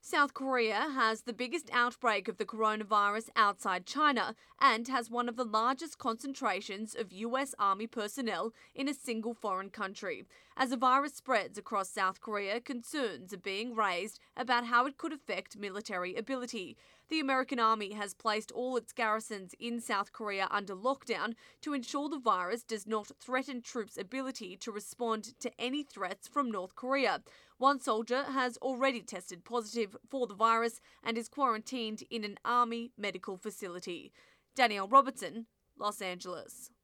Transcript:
South Korea has the biggest outbreak of the coronavirus outside China and has one of the largest concentrations of US Army personnel in a single foreign country. As the virus spreads across South Korea, concerns are being raised about how it could affect military ability. The American Army has placed all its garrisons in South Korea under lockdown to ensure the virus does not threaten troops' ability to respond to any threats from North Korea. One soldier has already tested positive for the virus and is quarantined in an Army medical facility. Danielle Robertson, Los Angeles.